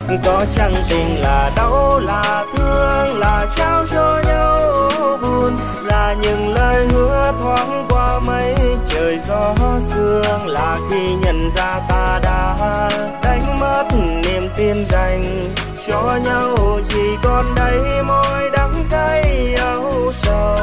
Có chăng tình là đau là thương, là trao cho nhau buồn, là những lời hứa thoáng qua mấy trời gió sương, là khi nhận ra ta đã đánh mất niềm tin dành cho nhau, chỉ còn đây môi đắng cay âu sầu.